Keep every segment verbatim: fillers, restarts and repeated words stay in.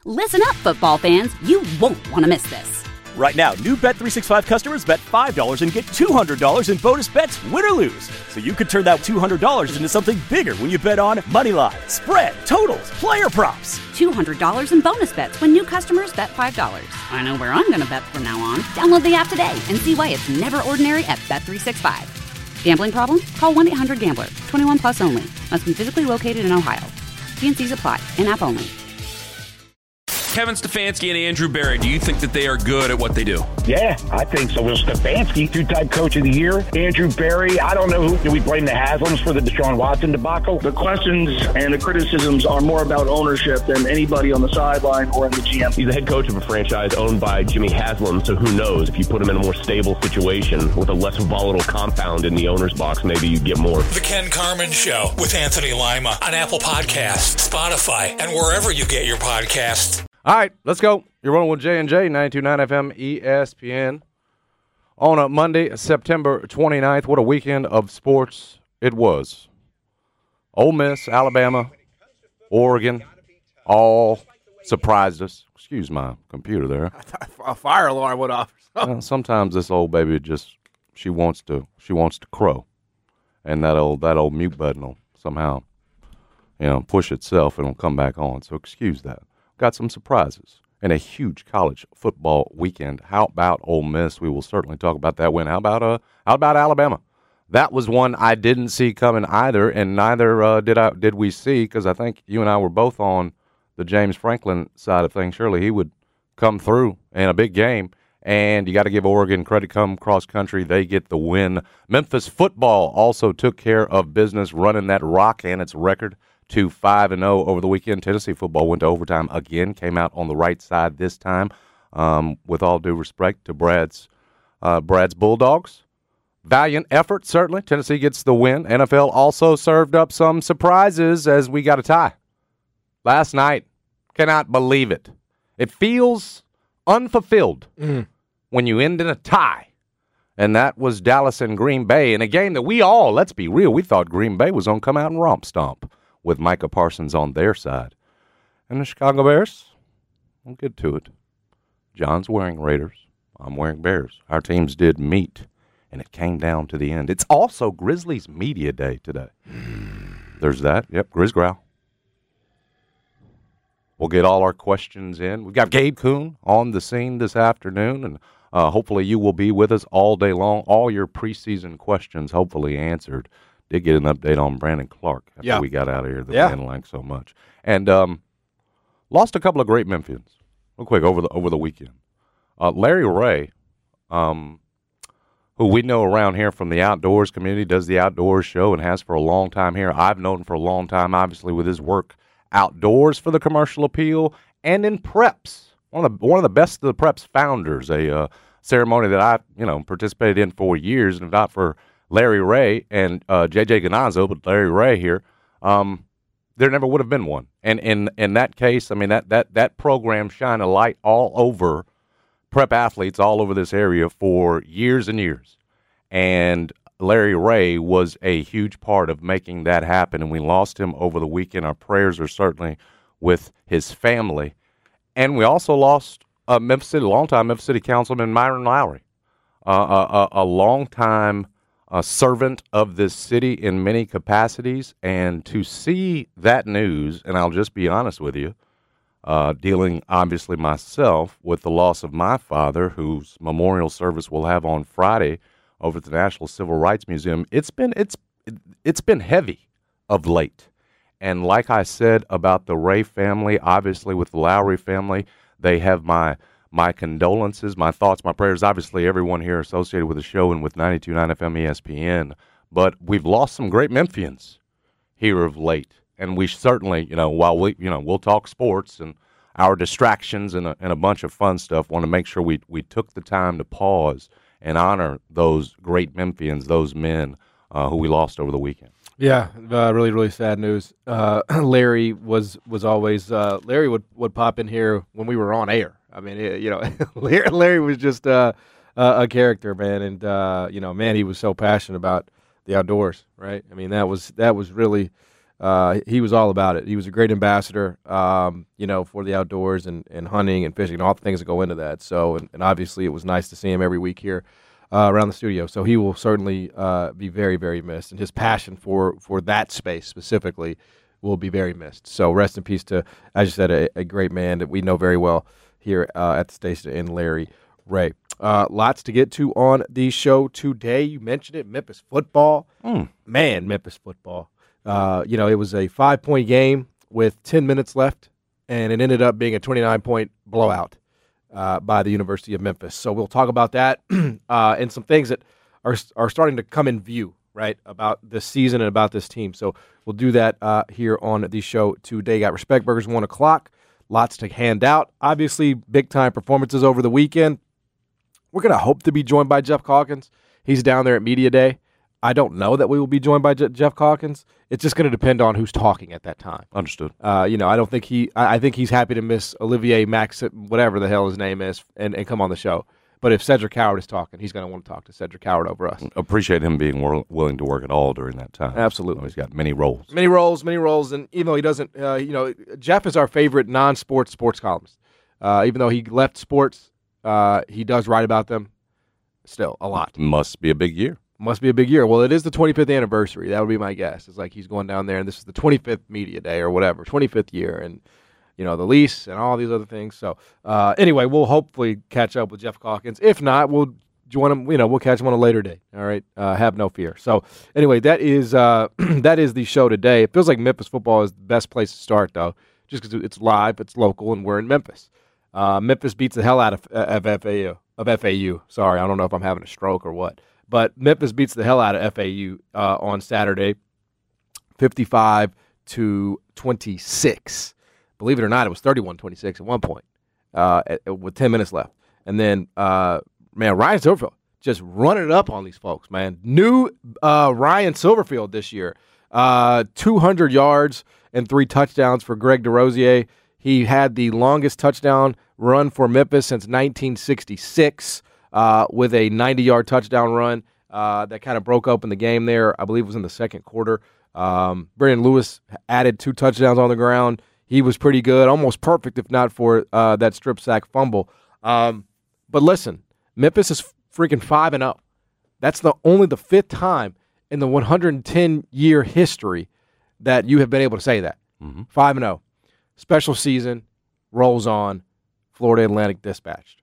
Listen up, football fans. You won't want to miss this. Right now, new Bet three sixty-five customers bet five dollars and get two hundred dollars in bonus bets, win or lose. So you could turn that two hundred dollars into something bigger when you bet on money line, spread, totals, player props. two hundred dollars in bonus bets when new customers bet five dollars. I know where I'm going to bet from now on. Download the app today and see why it's never ordinary at Bet three sixty-five. Gambling problem? Call one eight hundred gambler. twenty-one plus only. Must be physically located in Ohio. T and C's apply. In-app only. Kevin Stefanski and Andrew Berry, do you think that they are good at what they do? Yeah, I think so. Well, Stefanski, two-time coach of the year. Andrew Berry, I don't know who. Do we blame the Haslams for the Deshaun Watson debacle? The questions and the criticisms are more about ownership than anybody on the sideline or in the G M. He's the head coach of a franchise owned by Jimmy Haslam, so who knows? If you put him in a more stable situation with a less volatile compound in the owner's box, maybe you get more. The Ken Carman Show with Anthony Lima on Apple Podcasts, Spotify, and wherever you get your podcasts. All right, let's go. You're rolling with J and J, ninety-two point nine F M, E S P N. On a Monday, September twenty-ninth, what a weekend of sports it was. Ole Miss, Alabama, Oregon, all surprised us. Excuse my computer there. A fire alarm went off. Well, sometimes this old baby just, she wants to, she wants to crow. And that old, that old mute button will somehow, you know, push itself and it'll come back on. So excuse that. Got some surprises and a huge college football weekend. How about Ole Miss? We will certainly talk about that win. How about uh? How about Alabama? That was one I didn't see coming either, and neither uh, did I. Did we see? Because I think you and I were both on the James Franklin side of things. Surely he would come through in a big game, and you got to give Oregon credit. Come cross country, they get the win. Memphis football also took care of business, running that rock and its record to five and oh over the weekend. Tennessee football went to overtime again, came out on the right side this time. Um, with all due respect to Brad's uh, Brad's Bulldogs. Valiant effort, certainly. Tennessee gets the win. N F L also served up some surprises as we got a tie. Last night, cannot believe it. It feels unfulfilled mm. when you end in a tie. And that was Dallas and Green Bay in a game that we all, let's be real, we thought Green Bay was going to come out and romp stomp with Micah Parsons on their side. And the Chicago Bears, we'll get to it. John's wearing Raiders. I'm wearing Bears. Our teams did meet, and it came down to the end. It's also Grizzlies Media Day today. There's that. Yep, Grizz Growl. We'll get all our questions in. We've got Gabe Kuhn on the scene this afternoon, and uh, hopefully you will be with us all day long. All your preseason questions hopefully answered. Did get an update on Brandon Clark after yeah. we got out of here that yeah. we didn't like so much. And um, lost a couple of great Memphians real quick over the over the weekend. Uh, Larry Ray, um, who we know around here from the outdoors community, does the outdoors show and has for a long time here. I've known him for a long time, obviously, with his work outdoors for the Commercial Appeal and in preps. One of the one of the best of the preps founders, a uh, ceremony that I you know participated in for years, and if not for Larry Ray and uh, J J Ganazzo, but Larry Ray here, um, there never would have been one. And in in that case, I mean, that that that program shined a light all over prep athletes all over this area for years and years. And Larry Ray was a huge part of making that happen, and we lost him over the weekend. Our prayers are certainly with his family. And we also lost uh, Memphis City, longtime Memphis City Councilman Myron Lowry, uh, a, a, a longtime a servant of this city in many capacities, and to see that news, and I'll just be honest with you, uh, dealing obviously myself with the loss of my father, whose memorial service we'll have on Friday over at the National Civil Rights Museum, it's been it's it's been heavy of late. And like I said about the Ray family, obviously with the Lowry family, they have my My condolences, my thoughts, my prayers, obviously everyone here associated with the show and with ninety-two point nine F M E S P N. But we've lost some great Memphians here of late. And we certainly, you know, while we, you know, we'll talk sports and our distractions and a, and a bunch of fun stuff, want to make sure we, we took the time to pause and honor those great Memphians, those men uh, who we lost over the weekend. Yeah, uh, really, really sad news. Uh, Larry was was always, uh, Larry would, would pop in here when we were on air. I mean, it, you know, Larry was just uh, uh, a character, man, and uh, you know, man, he was so passionate about the outdoors, right? I mean, that was that was really uh, he was all about it. He was a great ambassador, um, you know, for the outdoors and, and hunting and fishing and all the things that go into that. So, and, and obviously it was nice to see him every week here uh, around the studio. So he will certainly uh, be very, very missed. And his passion for, for that space specifically will be very missed. So rest in peace to, as you said, a, a great man that we know very well here uh, at the station in Larry Ray. Uh, lots to get to on the show today. You mentioned it, Memphis football. Mm. Man, Memphis football. Uh, you know, it was a five-point game with ten minutes left, and it ended up being a twenty-nine point blowout uh, by the University of Memphis. So we'll talk about that uh, and some things that are are starting to come in view, right, about this season and about this team. So we'll do that uh, here on the show today. Got Respect Burgers, one o'clock. Lots to hand out. Obviously, big-time performances over the weekend. We're going to hope to be joined by Jeff Calkins. He's down there at Media Day. I don't know that we will be joined by Je- Jeff Calkins. It's just going to depend on who's talking at that time. Understood. Uh, you know, I don't think he. I, I think he's happy to miss Olivier Max, whatever the hell his name is, and, and come on the show. But if Cedric Howard is talking, he's going to want to talk to Cedric Howard over us. Appreciate him being wor- willing to work at all during that time. Absolutely. You know, he's got many roles. Many roles, many roles, and even though he doesn't, uh, you know, Jeff is our favorite non-sports sports columnist. Uh, even though he left sports, uh, he does write about them. Still, a lot. Must be a big year. Must be a big year. Well, it is the twenty-fifth anniversary. That would be my guess. It's like he's going down there, and this is the twenty-fifth media day or whatever, twenty-fifth year, and, you know, the lease and all these other things. So, uh, anyway, we'll hopefully catch up with Jeff Calkins. If not, we'll join him, you know, we'll catch him on a later day. All right? Uh, have no fear. So, anyway, that is uh, that is the show today. It feels like Memphis football is the best place to start, though, just because it's live, it's local, and we're in Memphis. Uh, Memphis beats the hell out of, of F A U. Of F A U. Sorry, I don't know if I'm having a stroke or what. But Memphis beats the hell out of F A U uh, on Saturday, fifty-five to twenty-six. Believe it or not, it was thirty-one twenty-six at one point uh, at, with ten minutes left. And then, uh, man, Ryan Silverfield just running it up on these folks, man. New uh, Ryan Silverfield this year. Uh, two hundred yards and three touchdowns for Greg DeRosier. He had the longest touchdown run for Memphis since nineteen sixty-six uh, with a ninety-yard touchdown run uh, that kind of broke open the game there. I believe it was in the second quarter. Um, Brandon Lewis added two touchdowns on the ground. He was pretty good, almost perfect if not for uh, that strip sack fumble. Um, but listen, Memphis is freaking five and oh. That's the only the fifth time in the one hundred ten year history that you have been able to say that. Mm-hmm. five and oh. Special season, rolls on, Florida Atlantic dispatched.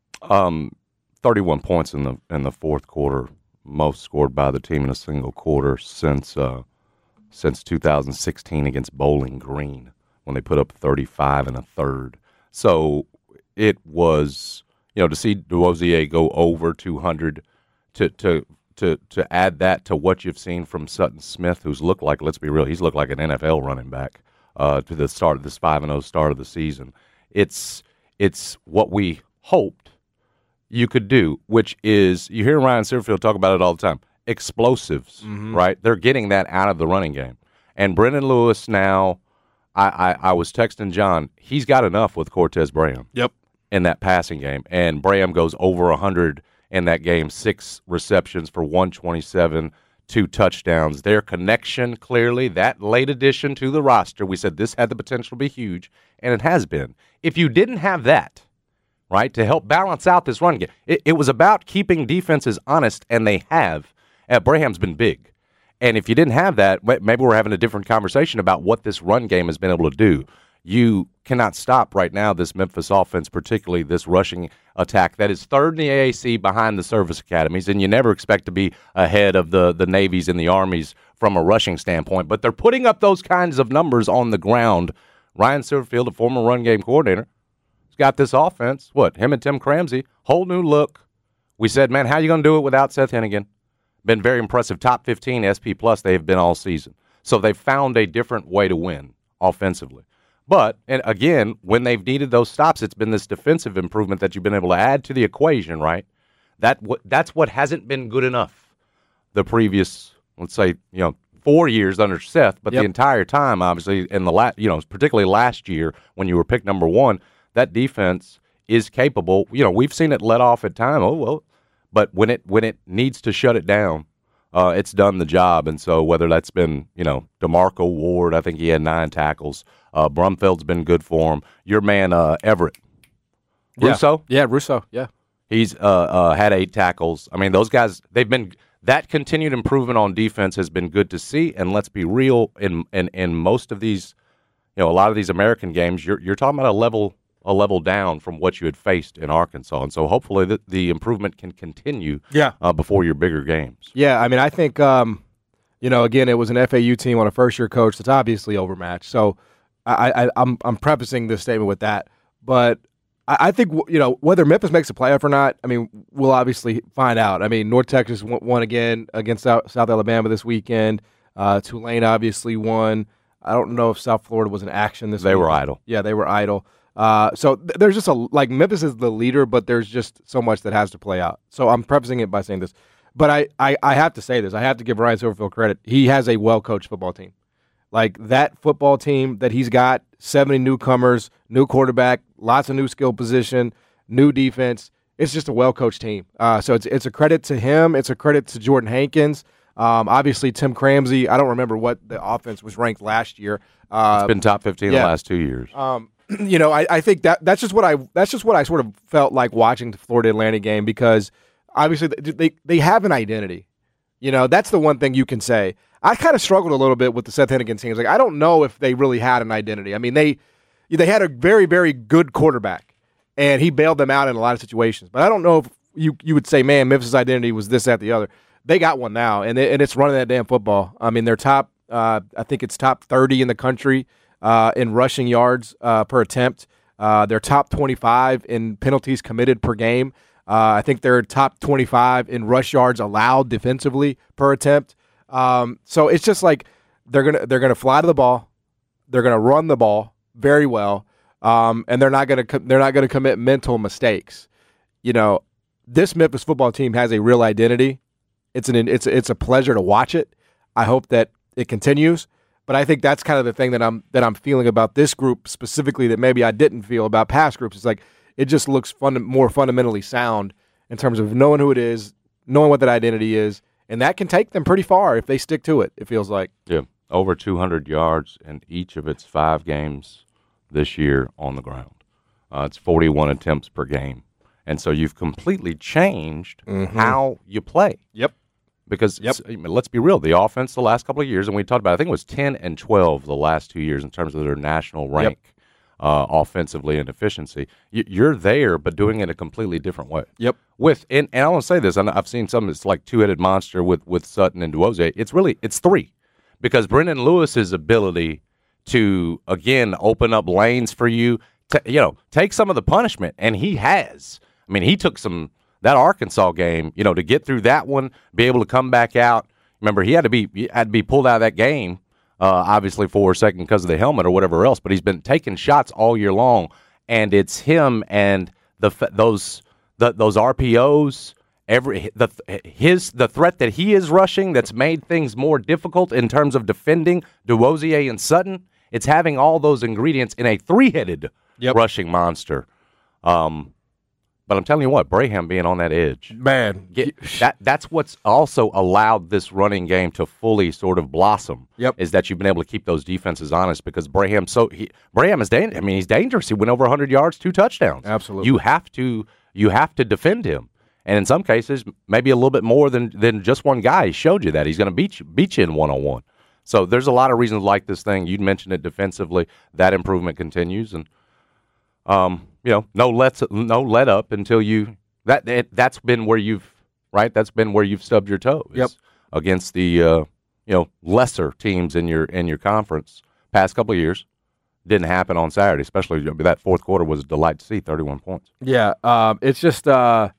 Um, thirty-one points in the in the fourth quarter, most scored by the team in a single quarter since uh, since two thousand sixteen against Bowling Green when they put up thirty-five and a third. So it was, you know, to see DeRosier go over two hundred, to to to to add that to what you've seen from Sutton Smith, who's looked like, let's be real, he's looked like an N F L running back. Uh, to the start of this five and oh start of the season. It's it's what we hoped you could do, which is, you hear Ryan Silverfield talk about it all the time, explosives, mm-hmm. right? They're getting that out of the running game. And Brendan Lewis now, I, I, I was texting John, he's got enough with Cortez Braham yep. in that passing game. And Braham goes over one hundred in that game, six receptions for one twenty-seven, two touchdowns. Their connection, clearly, that late addition to the roster, we said this had the potential to be huge, and it has been. If you didn't have that, right, to help balance out this run game, it, it was about keeping defenses honest, and they have. Uh, Braham's been big. And if you didn't have that, maybe we're having a different conversation about what this run game has been able to do. You cannot stop right now this Memphis offense, particularly this rushing attack that is third in the A A C behind the service academies, and you never expect to be ahead of the, the Navies and the Armies from a rushing standpoint. But they're putting up those kinds of numbers on the ground. Ryan Silverfield, a former run game coordinator, has got this offense, what, him and Tim Cramsey, whole new look. We said, man, how are you going to do it without Seth Hennigan? Been very impressive. Top fifteen S P plus they have been all season. So they've found a different way to win offensively. But, and again, when they've needed those stops, it's been this defensive improvement that you've been able to add to the equation, right? That That's what hasn't been good enough the previous, let's say, you know, four years under Seth, but yep. the entire time, obviously, in the last, you know, particularly last year when you were picked number one, that defense is capable. You know, we've seen it let off at time. Oh, well, but when it when it needs to shut it down, uh, it's done the job. And so whether that's been, you know, DeMarco Ward, I think he had nine tackles. Uh, Brumfield's been good for him. Your man uh, Everett. Yeah. Russo? Yeah, Russo, yeah. He's uh, uh, had eight tackles. I mean, those guys, they've been – that continued improvement on defense has been good to see. And let's be real, in, in, in most of these – you know, a lot of these American games, you're you're talking about a level – a level down from what you had faced in Arkansas. And so hopefully the, the improvement can continue yeah. uh, before your bigger games. Yeah, I mean, I think, um, you know, again, it was an F A U team on a first-year coach that's obviously overmatched. So I, I, I'm I'm prefacing this statement with that. But I, I think, you know, whether Memphis makes a playoff or not, I mean, we'll obviously find out. I mean, North Texas won, won again against South, South Alabama this weekend. Uh, Tulane obviously won. I don't know if South Florida was in action this week. They were idle. Yeah, they were idle. Uh, so th- there's just a like Memphis is the leader, but there's just so much that has to play out. So I'm prefacing it by saying this, but I, I, I have to say this. I have to give Ryan Silverfield credit. He has a well coached football team. Like that football team that he's got, seventy newcomers, new quarterback, lots of new skill position, new defense. It's just a well coached team. Uh, so it's it's a credit to him. It's a credit to Jordan Hankins. Um, obviously Tim Cramsey. I don't remember what the offense was ranked last year. Uh, it's been top fifteen yeah. the last two years. Um, You know, I, I think that that's just what I that's just what I sort of felt like watching the Florida Atlantic game, because obviously they they have an identity. You know, that's the one thing you can say. I kind of struggled a little bit with the Seth Hennigan teams. Like, I don't know if they really had an identity. I mean, they they had a very very good quarterback, and he bailed them out in a lot of situations. But I don't know if you you would say, man, Memphis' identity was this, that, the other. They got one now, and they, and it's running that damn football. I mean, they're top. Uh, I think it's top thirty in the country. Uh, in rushing yards uh, per attempt. Uh, they're top twenty-five in penalties committed per game. Uh, I think they're top twenty-five in rush yards allowed defensively per attempt. Um, so it's just like they're gonna they're gonna fly to the ball, they're gonna run the ball very well, um, and they're not gonna co- they're not gonna commit mental mistakes. You know, this Memphis football team has a real identity. It's an it's it's a pleasure to watch it. I hope that it continues. But I think that's kind of the thing that I'm that I'm feeling about this group specifically that maybe I didn't feel about past groups. It's like it just looks fun, more fundamentally sound in terms of knowing who it is, knowing what that identity is, and that can take them pretty far if they stick to it, it feels like. Yeah, over two hundred yards in each of its five games this year on the ground. Uh, it's forty-one attempts per game. And so you've completely changed mm-hmm. how you play. Yep. Because yep. I mean, let's be real, the offense the last couple of years, and we talked about, I think it was ten and twelve the last two years in terms of their national rank yep. uh, offensively and efficiency. You, you're there, but doing it a completely different way. Yep. With and, and I want to say this, and I've seen some. It's like two-headed monster with with Sutton and Duoze. It's really it's three, because Brendan Lewis's ability to again open up lanes for you, to, you know, take some of the punishment, and he has. I mean, he took some. That Arkansas game, you know, to get through that one, be able to come back out. Remember, he had to be he had to be pulled out of that game, uh, obviously for a second because of the helmet or whatever else. But he's been taking shots all year long, and it's him and the those the, those R P Os. Every the his the threat that he is rushing that's made things more difficult in terms of defending Duozier and Sutton. It's having all those ingredients in a three-headed yep. rushing monster. Um, But I'm telling you what, Braham being on that edge, man, get, that that's what's also allowed this running game to fully sort of blossom. Yep. Is that you've been able to keep those defenses honest, because Braham so he, Braham is dangerous. I mean, he's dangerous. He went over one hundred yards, two touchdowns. Absolutely. You have to you have to defend him, and in some cases, maybe a little bit more than than just one guy. He showed you that he's going to beat you beat you in one on one. So there's a lot of reasons like this thing. You mentioned it defensively. That improvement continues, and um. You know, no let no let up until you that it, that's been where you've right. That's been where you've stubbed your toe. Yep. Against the uh, you know lesser teams in your in your conference. Past couple of years, didn't happen on Saturday. Especially that fourth quarter was a delight to see. Thirty-one points. Yeah, um, it's just. Uh,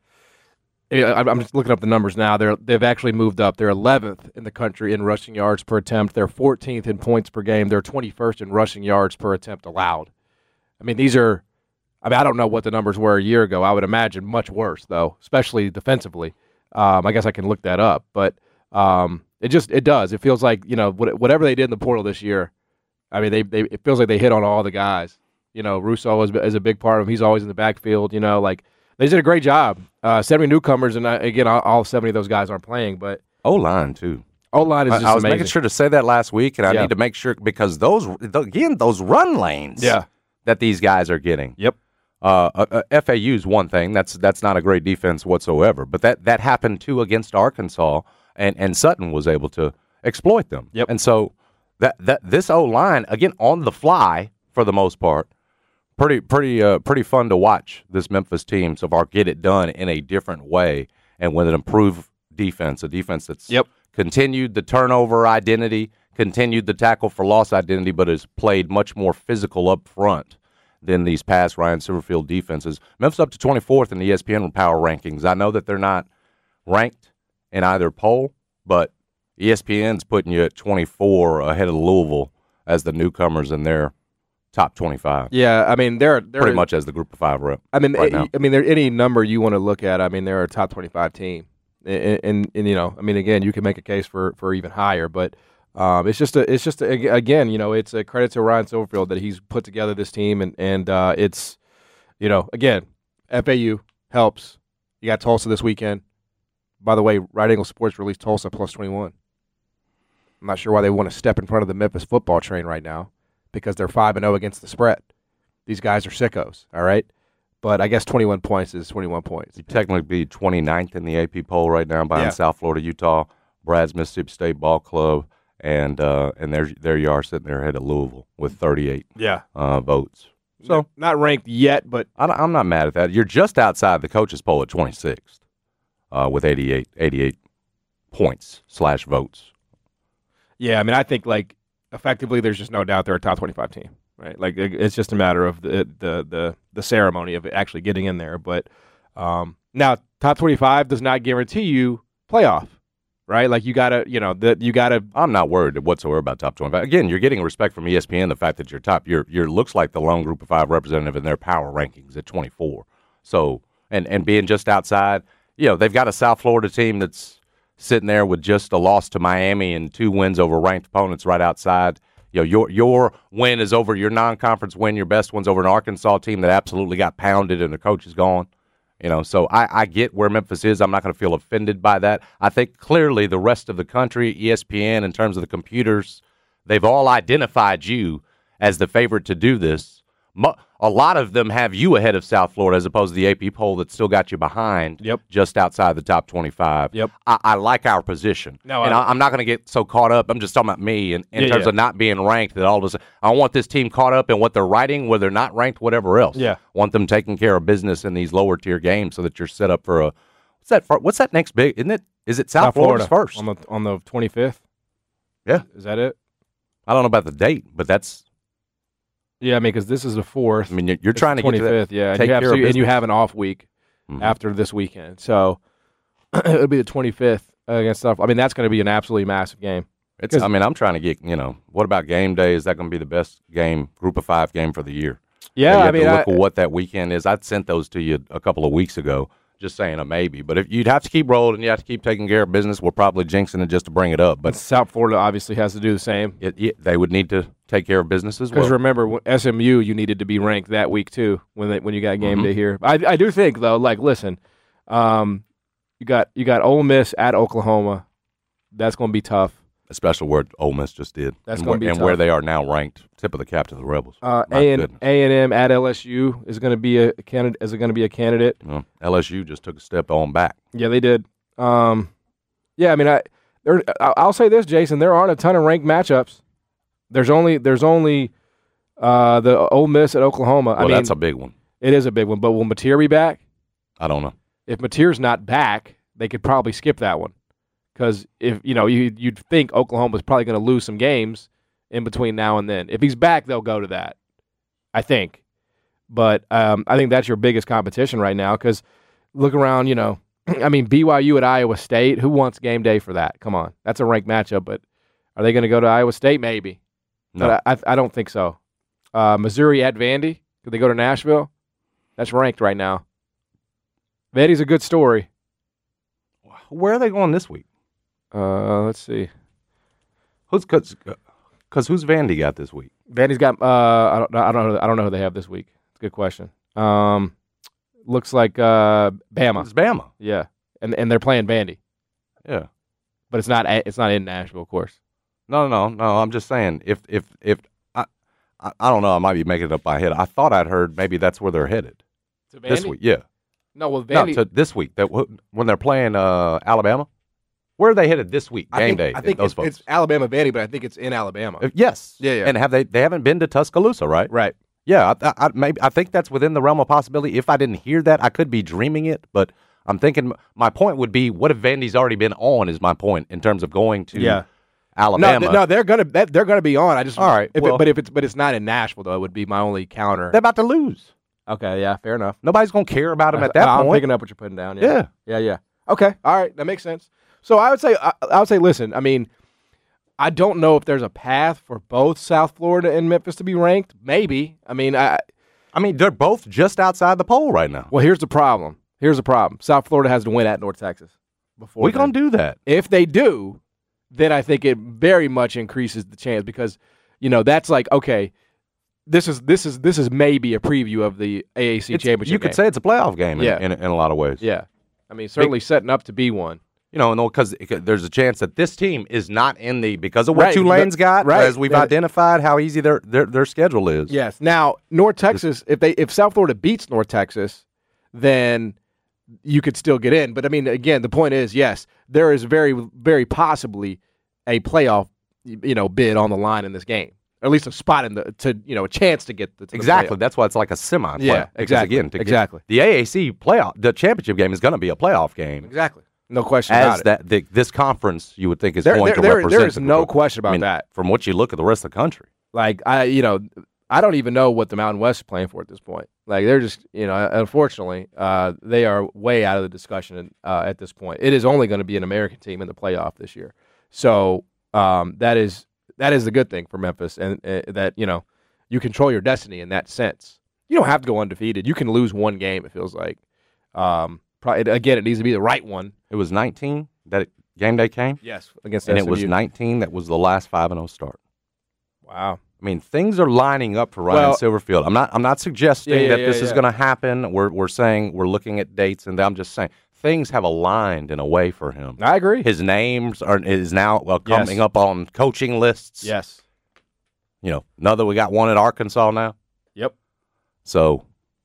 I'm just looking up the numbers now. They're they've actually moved up. They're eleventh in the country in rushing yards per attempt. They're fourteenth in points per game. They're twenty-first in rushing yards per attempt allowed. I mean, these are. I mean, I don't know what the numbers were a year ago. I would imagine much worse, though, especially defensively. Um, I guess I can look that up, but um, it just it does. It feels like you know whatever they did in the portal this year. I mean, they they it feels like they hit on all the guys. You know, Russo is, is a big part of them. He's always in the backfield. You know, like they did a great job. Uh, seventy newcomers, and I, again, all, all seventy of those guys aren't playing, but O-line, too. O-line is I, just I was amazing. making sure to say that last week, and I Yeah. need to make sure because those, again, those run lanes Yeah. that these guys are getting. Yep. Uh, uh, uh, F A U is one thing. That's that's not a great defense whatsoever. But that, that happened, too, against Arkansas, and, and Sutton was able to exploit them. Yep. And so that, that this O-line, again, on the fly for the most part, pretty pretty uh, pretty fun to watch this Memphis team so far get it done in a different way and with an improved defense, a defense that's Yep. continued the turnover identity, continued the tackle for loss identity, but has played much more physical up front than these past Ryan Silverfield defenses. Memphis up to twenty-fourth in the E S P N power rankings. I know that they're not ranked in either poll, but E S P N's putting you at twenty-four ahead of Louisville as the newcomers in their top twenty-five. Yeah, I mean they're, they're Pretty much as the group of five rep. I mean, right I, now. I mean, there any number you want to look at. I mean, they're a top twenty-five team, and, and, and you know, I mean, again, you can make a case for, for even higher, but um, it's just a, it's just a, again, you know, it's a credit to Ryan Silverfield that he's put together this team, and and uh, it's, you know, again, F A U helps. You got Tulsa this weekend. By the way, Right Angle Sports released Tulsa plus twenty-one. I'm not sure why they want to step in front of the Memphis football train right now, because they're five and zero against the spread. These guys are sickos, all right? But I guess twenty-one points is twenty-one points. You technically be twenty-ninth in the A P poll right now behind Yeah. South Florida, Utah, Brad's Mississippi State Ball Club, and uh, and there there you are sitting there ahead of Louisville with thirty-eight Yeah. uh, votes. So So not ranked yet, but I, I'm not mad at that. You're just outside the coaches poll at twenty-sixth uh, with eighty-eight, eighty-eight points slash votes. yeah, I mean, I think like effectively, there's just no doubt they're a top twenty-five team, right? Like it, it's just a matter of the the the the ceremony of actually getting in there. But um, now, top twenty-five does not guarantee you playoff, right? Like you gotta, you know, that you gotta. I'm not worried whatsoever about top twenty-five. Again, you're getting respect from E S P N. The fact that you're top, you're you're looks like the lone group of five representative in their power rankings at twenty-four. So and and being just outside, you know, they've got a South Florida team that's sitting there with just a loss to Miami and two wins over ranked opponents right outside. You know, your your win is over your non-conference win. Your best one's over an Arkansas team that absolutely got pounded and the coach is gone. You know, so I, I get where Memphis is. I'm not going to feel offended by that. I think clearly the rest of the country, E S P N, in terms of the computers, they've all identified you as the favorite to do this. Mo- a lot of them have you ahead of South Florida as opposed to the A P poll that still got you behind Yep. just outside the top twenty-five. Yep. I, I like our position. No, and I- I, I'm not going to get so caught up. I'm just talking about me in, in Yeah, terms yeah. of not being ranked that all of a sudden I want this team caught up in what they're writing, whether they're not ranked, whatever else. Yeah. Want them taking care of business in these lower tier games so that you're set up for a what's that? fir- What's that next big? Isn't it? Is it South, Florida's first? on the on the twenty-fifth. Yeah. Is that it? I don't know about the date, but that's. Yeah, I mean, because this is the fourth. I mean, you're, you're trying to get to that. twenty-fifth. Yeah, and take you have care so of you- and you business. have an off week Mhm. after this weekend, so it'll be the twenty-fifth against stuff. I mean, that's going to be an absolutely massive game. It's. I mean, I'm trying to get. You know, what about game day? Is that going to be the best game, group of five game for the year? Yeah, you have I mean, to I, look at what that weekend is. I sent those to you a couple of weeks ago, just saying a maybe. But if you'd have to keep rolling, you have to keep taking care of business. We're probably jinxing it just to bring it up, but South Florida obviously has to do the same. it, it, they would need to take care of business as Because well. remember, w- S M U, you needed to be ranked that week too when they, when you got game Mhm. day here. I, I do think though, like, listen, um, you got you got Ole Miss at Oklahoma. That's going to be tough. Especially where Ole Miss just did, That's and, gonna where, be and tough. where they are now ranked, tip of the cap to the Rebels. Uh, My A and goodness. A and M at L S U is going to be a candidate. Is going to be a candidate. Well, L S U just took a step on back. Yeah, they did. Um, yeah, I mean, I there. I- I'll say this, Jason. There aren't a ton of ranked matchups. There's only there's only uh, the Ole Miss at Oklahoma. Well, I mean, that's a big one. it is a big one. But will Mateer be back? I don't know. If Mateer's not back, they could probably skip that one. Because if you know, you you'd think Oklahoma's probably going to lose some games in between now and then. If he's back, they'll go to that. I think. But um, I think that's your biggest competition right now. Because look around, you know, I mean, B Y U at Iowa State. Who wants game day for that? Come on, that's a ranked matchup. But are they going to go to Iowa State? Maybe. No. But I, I, I don't think so. Uh, Missouri at Vandy. Could they go to Nashville? That's ranked right now. Vandy's a good story. Where are they going this week? Uh, let's see. Who's because who's Vandy got this week? Vandy's got. Uh, I don't. I don't know. I don't know who they have this week. It's a good question. Um, looks like uh, Bama. It's Bama. Yeah, and and they're playing Vandy. Yeah. But it's not it's not in Nashville, of course. No, no, no. I'm just saying if if if I I, I don't know. I might be making it up my head. I thought I'd heard maybe that's where they're headed To this Vandy? week. Yeah. No, well, Vandy. No, to this week. That when they're playing uh, Alabama. Where are they headed this week? I Game think, day. I think those it's, folks. it's Alabama Vandy, but I think it's in Alabama. Uh, yes. Yeah, yeah. And have they? They haven't been to Tuscaloosa, right? Right. Yeah. I, I, maybe I think that's within the realm of possibility. If I didn't hear that, I could be dreaming it. But I'm thinking my point would be, what if Vandy's already been on? Is my point in terms of going to Yeah. Alabama? No, th- no, they're gonna that, they're gonna be on. I just All right, If well- it, but if it's but it's not in Nashville though, it would be my only counter. They're about to lose. Okay, yeah, fair enough. Nobody's gonna care about them at that I'm point. picking up what you're putting down. Yeah. yeah, yeah, yeah. Okay, all right, that makes sense. So I would say I, I would say listen. I mean, I don't know if there's a path for both South Florida and Memphis to be ranked. Maybe. I mean, I. I mean, they're both just outside the poll right now. Well, here's the problem. Here's the problem. South Florida has to win at North Texas. Before We're then. gonna do that. If they do, then I think it very much increases the chance because, you know, that's like okay, this is this is this is maybe a preview of the A A C It's- championship. You could game. say it's a playoff game in, Yeah. in, in a lot of ways. yeah. I mean, certainly setting up to be one. You know, because there's a chance that this team is not in the because of what Right, Tulane's but- got, right. as we've Yeah. identified how easy their, their their schedule is. Yes. Now, North Texas, if they if South Florida beats North Texas, then you could still get in. But I mean, again, the point is, yes, there is very, very possibly a playoff, you know, bid on the line in this game, or at least a spot in the to you know a chance to get the to the Exactly. playoff. That's why it's like a semi. Yeah, Because exactly, Again, to get- exactly. the A A C playoff, the championship game is going to be a playoff game. Exactly. No question As about it. that the, this conference, you would think is There- going there- to there- represent. there is the- no question about I mean, that. From what you look at the rest of the country. Like I, you know, I don't even know what the Mountain West is playing for at this point. Like they're just, you know, unfortunately, uh, they are way out of the discussion uh, at this point. It is only going to be an American team in the playoff this year, so um, that is that is the good thing for Memphis, and uh, that you know you control your destiny in that sense. You don't have to go undefeated. You can lose one game. It feels like. Um, probably, again, it needs to be the right one. It was nineteen that game day came. Yes, against and S M U. it was nineteen that was the last five and zero start. Wow. I mean, things are lining up for Ryan Well- Silverfield. I'm not. I'm not suggesting Yeah, yeah, that yeah, this is yeah. going to happen. We're we're saying we're looking at dates, and I'm just saying things have aligned in a way for him. I agree. His names are is now well, coming Yes. up on coaching lists. Yes. You know, another we got one at Arkansas now. Yep. So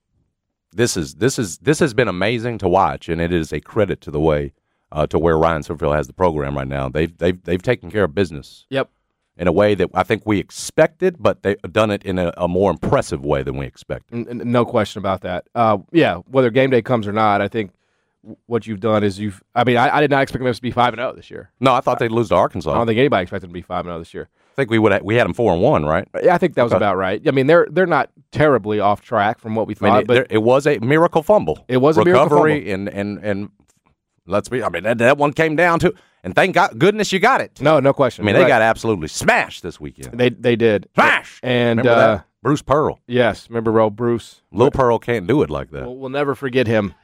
this is this is this has been amazing to watch, and it is a credit to the way uh, to where Ryan Silverfield has the program right now. They've they've they've taken care of business. Yep. In a way that I think we expected, but they've done it in a, a more impressive way than we expected. N- n- no question about that. Uh, yeah, whether game day comes or not, I think w- what you've done is you've. I mean, I, I did not expect them to be five and zero this year. No, I thought they'd lose to Arkansas. I don't think anybody expected them to be five and zero this year. I think we would we had them four and one, right? Yeah, I think that was Okay. about right. I mean, they're they're not terribly off track from what we I thought, mean, it, but there, it was a miracle fumble. It was a miracle recovery, and and and let's be. I mean, that, that one came down to, and thank God, goodness you got it. no, no question. I mean, they Right. got absolutely smashed this weekend. they they did Smashed. and Remember uh, that? Bruce Pearl. yes, remember old Bruce. Lil Pearl can't do it like that. We'll, we'll never forget him.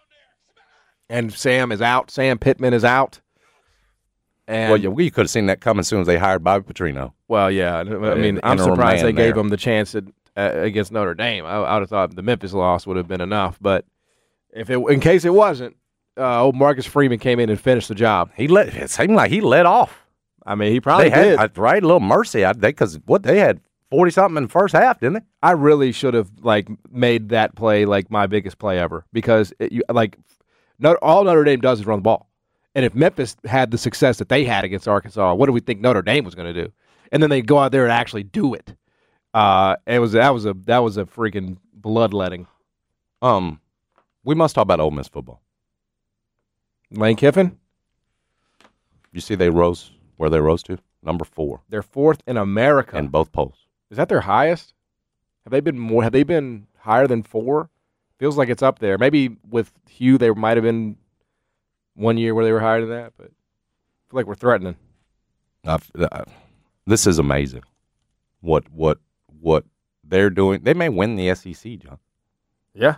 And Sam is out. Sam Pittman is out. And Well, yeah, we could have seen that coming as soon as they hired Bobby Petrino. Well, yeah. I mean, in- I'm interim surprised man they gave there. them the chance at, uh, against Notre Dame. I, I would have thought the Memphis loss would have been enough, but if it, in case it wasn't, uh, old Marcus Freeman came in and finished the job. He let it seemed like he let off. I mean, he probably They had did. I, right a little mercy, I because what they had forty something in the first half, didn't they? I really should have like made that play like my biggest play ever because it, you, like no, all Notre Dame does is run the ball. And if Memphis had the success that they had against Arkansas, what do we think Notre Dame was going to do? And then they go out there and actually do it. Uh, it was that was a that was a freaking bloodletting. Um, we must talk about Ole Miss football. Lane Kiffin, You see, they rose where they rose to number four they're fourth in America. in both polls. Is that their highest? Have they been more? Have they been higher than four? Feels like it's up there. Maybe with Hugh, they might have been one year where they were higher than that, but I feel like we're threatening. I've, uh, this is amazing. What what what they're doing? They may win the S E C, John. Yeah.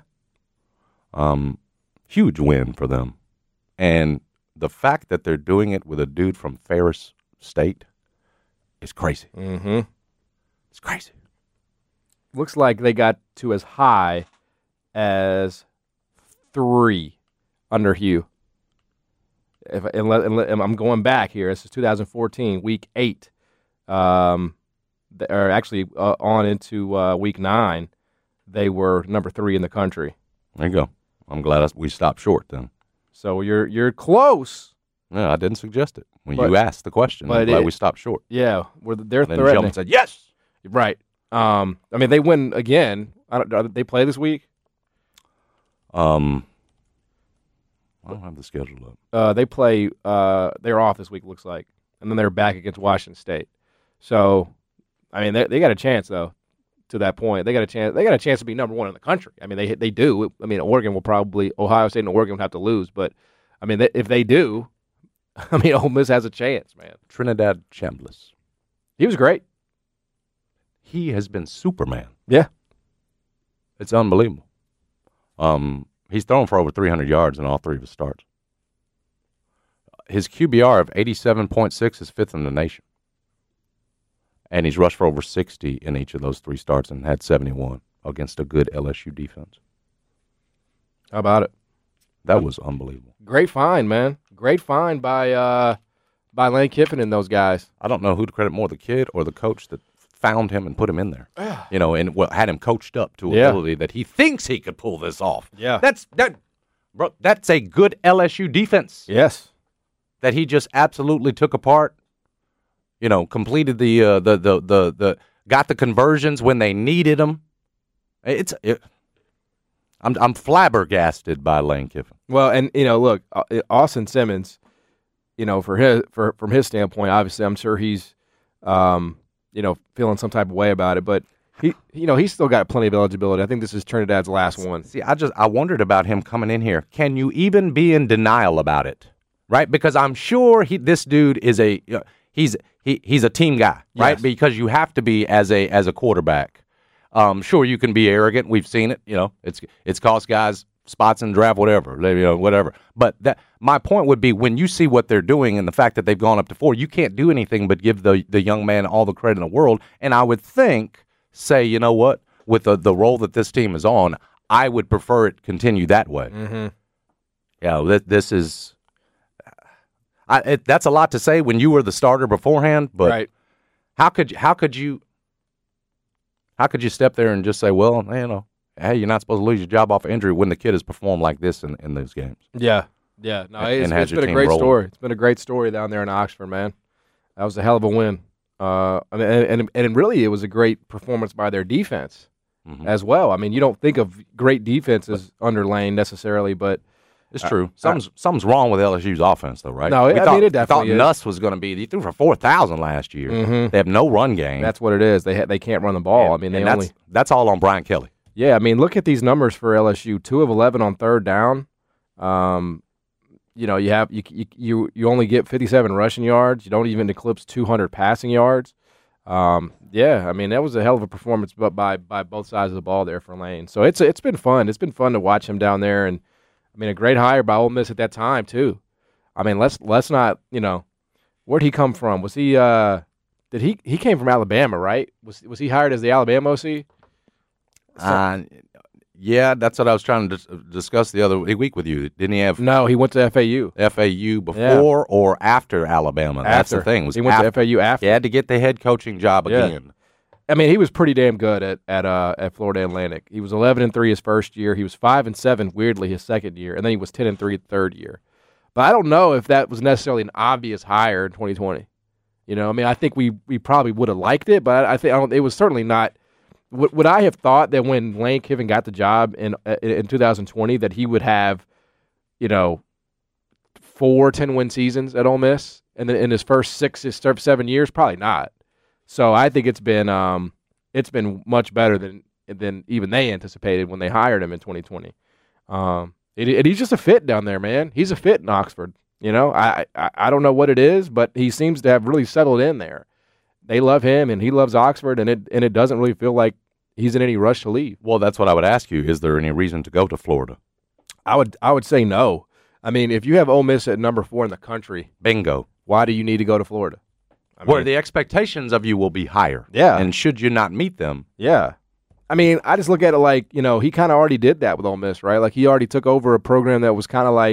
Um, huge win for them, and the fact that they're doing it with a dude from Ferris State is crazy. Mm-hmm. It's crazy. Looks like they got to as high as three under Hugh. if unless, unless, I'm going back here. This is two thousand fourteen, week eight, um, or actually uh, on into uh, week nine. They were number three in the country. There you go. I'm glad I, we stopped short then. So you're you're close. No, I didn't suggest it when but, you asked the question. I'm glad it, we stopped short. Yeah, we're, they're and then threatening. Gentleman said yes. Right. Um, I mean, they win again. I don't, they play this week? Um, I don't have the schedule up. Uh, they play. Uh, they're off this week. Looks like, and then they're back against Washington State. So, I mean, they they got a chance though. To that point, they got a chance. They got a chance to be number one in the country. I mean, they they do. I mean, Oregon will probably Ohio State and Oregon will have to lose, but I mean, they, if they do, I mean, Ole Miss has a chance, man. Trinidad Chambliss. He was great. He has been Superman. Yeah, it's unbelievable. Um, he's thrown for over three hundred yards in all three of his starts. His Q B R of eighty-seven point six is fifth in the nation. And he's rushed for over sixty in each of those three starts and had seventy-one against a good L S U defense. How about it? That was unbelievable. Great find, man. Great find by uh, by Lane Kiffin and those guys. I don't know who to credit more, the kid or the coach that found him and put him in there. You know, and well, had him coached up to yeah. ability that he thinks he could pull this off. Yeah. That's that bro, that's a good L S U defense. Yes. That he just absolutely took apart. You know, completed the uh, the, the the the got the conversions when they needed them. It's it, I'm I'm flabbergasted by Lane Kiffin. Well, and you know, look, Austin Simmons, you know, for his for from his standpoint, obviously, I'm sure he's, um, you know, feeling some type of way about it, but he, you know, he's still got plenty of eligibility. I think this is Trinidad's last one. See, I just I wondered about him coming in here. Can you even be in denial about it, right? Because I'm sure he this dude is a you know, he's he he's a team guy, right? Yes. Because you have to be as a as a quarterback. Um, sure, you can be arrogant. We've seen it. You know, it's it's cost guys spots in the draft, whatever, you know, whatever. But that my point would be when you see what they're doing and the fact that they've gone up to four, you can't do anything but give the the young man all the credit in the world. And I would think, say, you know what, with the the role that this team is on, I would prefer it continue that way. Mm-hmm. Yeah, this, this is. I, it, that's a lot to say when you were the starter beforehand, but right. how could you, how could you how could you step there and just say, well, you know, hey, you're not supposed to lose your job off of injury when the kid has performed like this in, in those games? Yeah, yeah. No, and, it's, and it's been a great rolling. story. It's been a great story down there in Oxford, man. That was a hell of a win. Uh, and, and and really, it was a great performance by their defense mm-hmm. as well. I mean, you don't think of great defenses but, under Lane necessarily, but. It's true. Something's, something's wrong with L S U's offense, though, right? No, we I thought, mean, it definitely thought is. Nuss was going to be – he threw for four thousand last year. Mm-hmm. They have no run game. That's what it is. They ha- they can't run the ball. And, I mean, they that's, only – that's all on Brian Kelly. Yeah, I mean, look at these numbers for L S U. two of eleven on third down. Um, you know, you have you, you you you only get fifty-seven rushing yards. You don't even eclipse two hundred passing yards. Um, yeah, I mean, that was a hell of a performance by by, by both sides of the ball there for Lane. So it's it's been fun. It's been fun to watch him down there, and I mean, a great hire by Ole Miss at that time too. I mean, let's let's not, you know, where'd he come from? Was he uh, did he he came from Alabama, right? Was was he hired as the Alabama O C? So, uh, yeah, that's what I was trying to dis- discuss the other week with you. Didn't he have No, he went to F A U. F A U before Yeah. or after Alabama? After. That's the thing. Was he went after. to F A U after. He had to get the head coaching job Yeah. again. I mean, he was pretty damn good at at uh, at Florida Atlantic. He was eleven and three his first year. He was five and seven weirdly his second year, and then he was ten and three the third year. But I don't know if that was necessarily an obvious hire in twenty twenty. You know, I mean, I think we, we probably would have liked it, but I think I don't, it was certainly not. Would, would I have thought that when Lane Kiffin got the job in in two thousand twenty that he would have, you know, four ten-win seasons at Ole Miss, and then in his first six, his seven years? Probably not. So I think it's been um, it's been much better than than even they anticipated when they hired him in twenty twenty. Um, it, it, he's just a fit down there, man. He's a fit in Oxford. You know, I, I I don't know what it is, but he seems to have really settled in there. They love him, and he loves Oxford, and it and it doesn't really feel like he's in any rush to leave. Well, that's what I would ask you. Is there any reason to go to Florida? I would I would say no. I mean, if you have Ole Miss at number four in the country, bingo. Why do you need to go to Florida? I Where mean, the expectations of you will be higher. Yeah. And should you not meet them? Yeah. I mean, I just look at it like, you know, he kind of already did that with Ole Miss, right? Like, he already took over a program that was kind of like,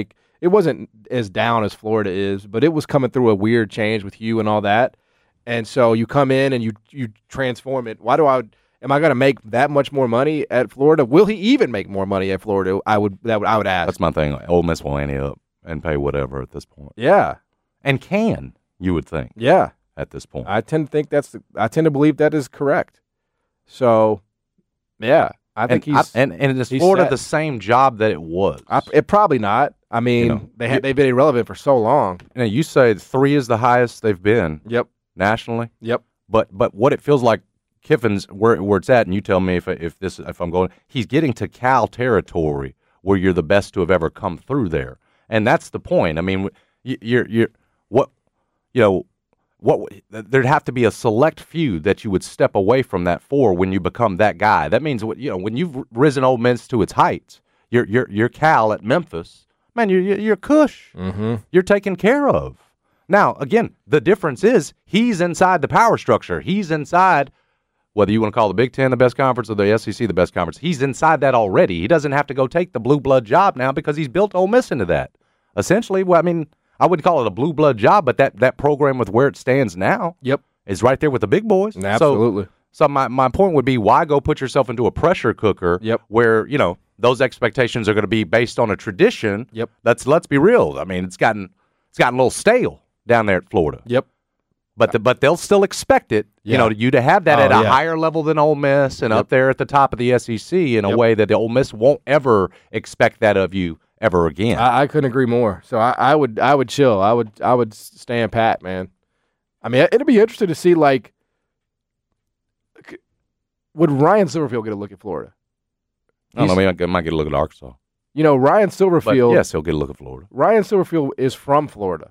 it wasn't as down as Florida is, but it was coming through a weird change with Hugh and all that. And so you come in and you you transform it. Why do I? Am I going to make that much more money at Florida? Will he even make more money at Florida? I would that would I would ask. That's my thing. Ole Miss will ante up and pay whatever at this point. Yeah, and can you would think? Yeah, at this point, I tend to think that's. The, I tend to believe that is correct. So, yeah, I think and he's I, and and is Florida set. the same job that it was? I, it probably not. I mean, you know, they ha- they've been irrelevant for so long. You know, you say three is the highest they've been. Yep. Nationally. Yep. But but what it feels like Kiffin's where where it's at, and you tell me if if this if I'm going. He's getting to Cal territory where you're the best to have ever come through there, and that's the point. I mean, you're you're what you know. What there'd have to be a select few that you would step away from that for when you become that guy. That means what you know when you've risen Ole Miss to its heights. You're you're you're Cal at Memphis, man. You're you're, you're Cush. Mm-hmm. You're taken care of. Now again, the difference is he's inside the power structure. He's inside whether you want to call the Big Ten the best conference or the S E C the best conference. He's inside that already. He doesn't have to go take the blue blood job now because he's built Ole Miss into that. Essentially, well, I mean. I wouldn't call it a blue blood job, but that, that program with where it stands now yep. is right there with the big boys. Absolutely. So, so my, my point would be, why go put yourself into a pressure cooker yep. where, you know, those expectations are going to be based on a tradition. Yep. Let's let's be real. I mean, it's gotten it's gotten a little stale down there at Florida. Yep. But the, but they'll still expect it, yeah. you know, you to have that oh, at a yeah. higher level than Ole Miss and yep. up there at the top of the S E C in yep. a way that the Ole Miss won't ever expect that of you ever again. I, I couldn't agree more. So I, I would I would chill. I would I would stand pat, man. I mean, it'd be interesting to see, like, would Ryan Silverfield get a look at Florida? He's, I don't know. He might get a look at Arkansas. You know, Ryan Silverfield. But yes, he'll get a look at Florida. Ryan Silverfield is from Florida.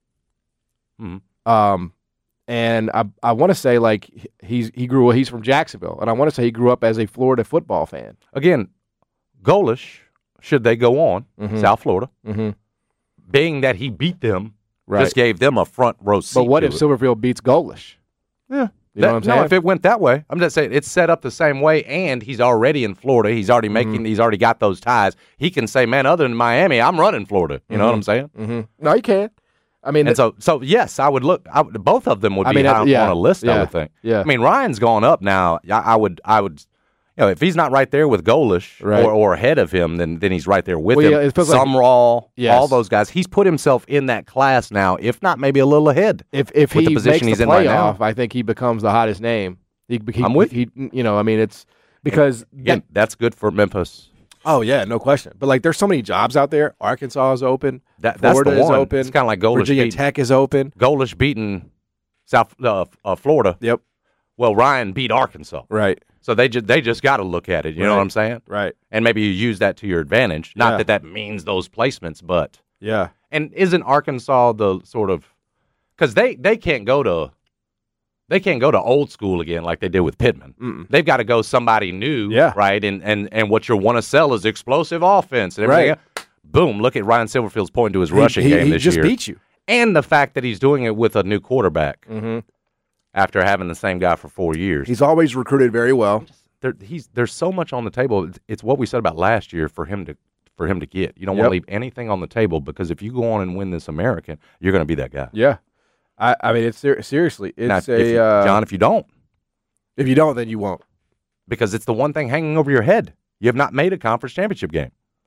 Mm-hmm. Um, and I I want to say like he's he grew he's from Jacksonville, and I want to say he grew up as a Florida football fan. Again, Golish. Should they go on, mm-hmm. South Florida, mm-hmm. being that he beat them, right. just gave them a front row seat. But what to if it. Silverfield beats Golish? Yeah. You know that, what I'm saying? No, if it went that way, I'm just saying it's set up the same way, and he's already in Florida. He's already making, mm-hmm. he's already got those ties. He can say, man, other than Miami, I'm running Florida. You mm-hmm. know what I'm saying? Mm-hmm. No, you can. I mean, and so, so yes, I would look. I would, both of them would I be mean, high yeah, on a list. yeah, I would think. Yeah. I mean, Ryan's gone up now. I, I would, I would. You know, if he's not right there with Golish right. or, or ahead of him, then then he's right there with well, him. Yeah, it feels like, Sumrall, yes. all those guys. He's put himself in that class now, if not maybe a little ahead. If if with he the position makes he's the in right now. playoff, I think he becomes the hottest name. He, he, I'm with he, you know, I mean, it's because Again, that, that's good for Memphis. Oh yeah, no question. But like, there's so many jobs out there. Arkansas is open. That, that's Florida the one. is open. It's kind of like Golish Virginia beating, Tech is open. Golish beating South uh, uh, Florida. Yep. Well, Ryan beat Arkansas. Right. So they just they just got to look at it. You right. know what I'm saying? Right. And maybe you use that to your advantage. Not yeah. that that means those placements, but yeah. And isn't Arkansas the sort of because they they can't go to they can't go to old school again like they did with Pittman. Mm-mm. They've got to go somebody new. Yeah. Right. And and and what you want to sell is explosive offense and everything. Right. Else. Boom! Look at Ryan Silverfield's point to his He, rushing he, game he this just year. beat you. And the fact that he's doing it with a new quarterback Mm-hmm. after having the same guy for four years. He's always recruited very well. There, he's there's so much on the table. It's, it's what we said about last year for him to for him to get. You don't Yep. want to leave anything on the table because if you go on and win this American, you're going to be that guy. Yeah. I, I mean, it's ser- seriously. It's Now, a if you, uh, John. If you don't, if you don't, then you won't. because it's the one thing hanging over your head. You have not made a conference championship game.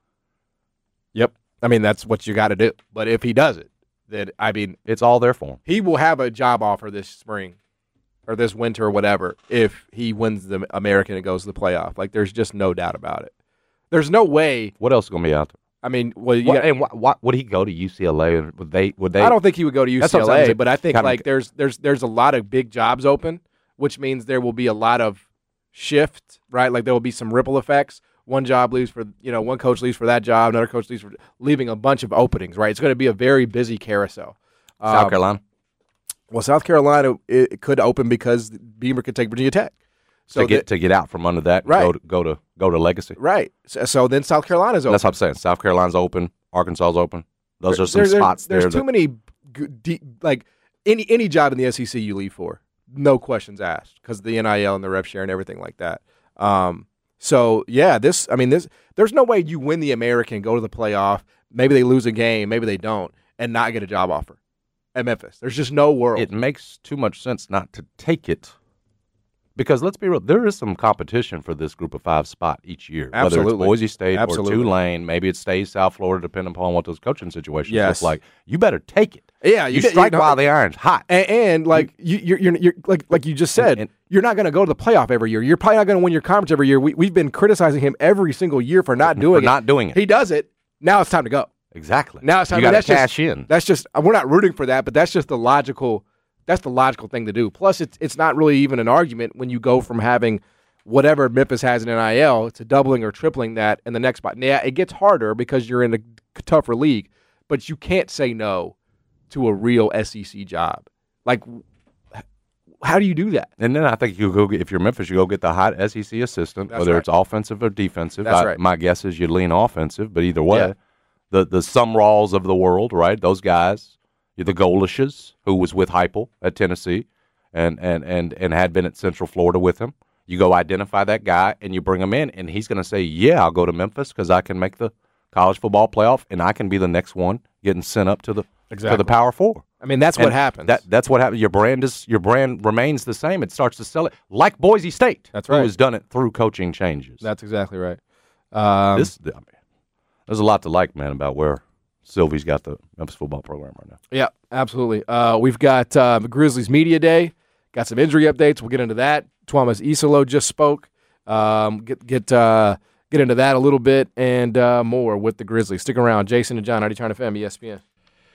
Yep. I mean, that's what you got to do. But if he does it, then I mean, It's all there for him. he will have a job offer this spring or this winter or whatever if he wins the American and goes to the playoff. Like, there's just no doubt about it. There's no way. What else is going to be out there? I mean, well, you What, got, and what, what, would he go to U C L A? Would they? Would they? I don't think he would go to U That's C what L I'm A, saying. but I think Kind of- like there's there's there's a lot of big jobs open, which means there will be a lot of shift, right? Like there will be some ripple effects. One job leaves for, you know, one coach leaves for that job, another coach leaves for leaving a bunch of openings, right? It's going to be a very busy carousel. South Um, Carolina. Well, South Carolina it, it could open because Beamer could take Virginia Tech. So to get that- to get out from under that, and Right. go to go to go to Legacy. right. So, so then South Carolina's open. That's what I'm saying. South Carolina's open. Arkansas's open. Those are some There- there- spots There's there. too that- many g- deep, like any any job in the S E C you leave for, no questions asked because the N I L and the rev share and everything like that. Um, So, yeah, this, I mean, this, there's no way you win the American, go to the playoff, maybe they lose a game, maybe they don't, and not get a job offer at Memphis. There's just no world. It makes too much sense not to take it. Because let's be real, there is some competition for this group of five spot each year. Absolutely. Whether it's Boise State Absolutely. or Tulane, maybe it stays South Florida, depending upon what those coaching situations Yes. look like. You better take it. Yeah, you, you, strike you know, while the iron's hot. And, and like you, you're, you're, you're, like, like you just said, And- you're not going to go to the playoff every year. You're probably not going to win your conference every year. We, we've been criticizing him every single year for not doing for it. not doing it. He does it. Now it's time to go. Exactly. Now it's time. You to got to that's just- cash in. That's just we're not rooting for that, but that's just the logical. That's the logical thing to do. Plus, it's it's not really even an argument when you go from having whatever Memphis has in N I L to doubling or tripling that in the next spot. Yeah, it gets harder because you're in a tougher league, but you can't say no to a real S E C job. Like, how do you do that? And then I think you go get, if you're Memphis, you go get the hot S E C assistant, That's whether right. it's offensive or defensive. That's I, right. My guess is you lean offensive, but either way, Yeah. the the Sumralls of the world, right? Those guys, the Golishes, who was with Heupel at Tennessee, and and and and had been at Central Florida with him. You go identify that guy and you bring him in, and he's going to say, "Yeah, I'll go to Memphis because I can make the college football playoff, and I can be the next one getting sent up to the to Exactly. the Power Four." I mean, that's And what happens. That that's what happens. Your brand is your brand remains the same. It starts to sell it like Boise State. That's who right. has done it through coaching changes. That's exactly right. Um, this I mean, there's a lot to like, man, about where Sylvie's got the Memphis football program right now. Yeah, absolutely. Uh, we've got uh, Grizzlies Media Day. Got some injury updates. We'll get into that. Tuamas Isolo just spoke. Um, get get uh, get into that a little bit and uh, more with the Grizzlies. Stick around. Jason and John, ninety-two point nine F M, E S P N.